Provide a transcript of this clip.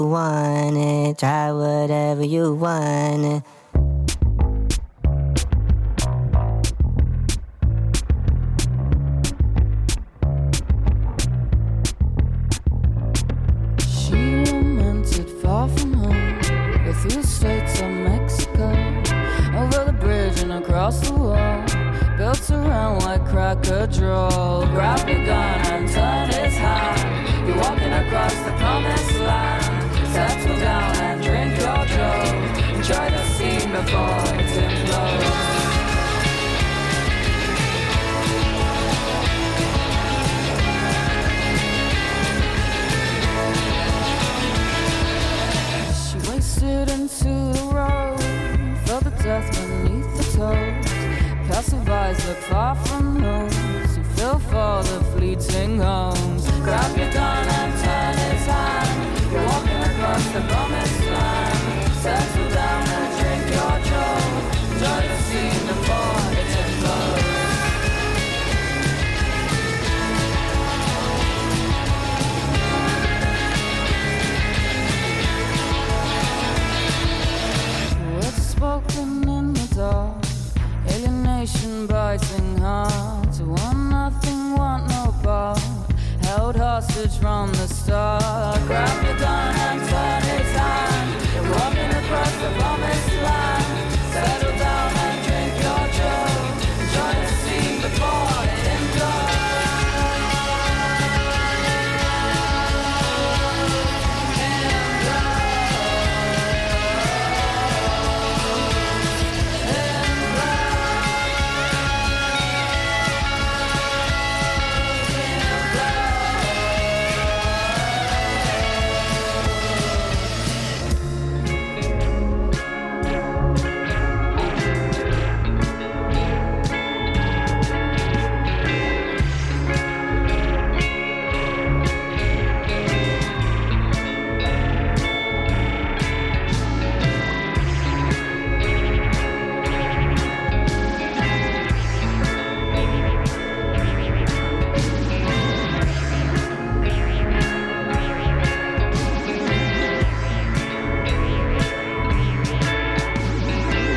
want it, try whatever you want. She lamented far from home, go through the states of Mexico, over the bridge and across the wall, built around white cracker drawl. Grab your gun and turn it high, you're walking across the promised land. Settle down and drink your joe, enjoy the scene before it implodes. She wasted into the road, felt the death beneath the toes. Passive eyes look far from those who feel for the fleeting homes. Grab your gun and turn it on, you're walking across the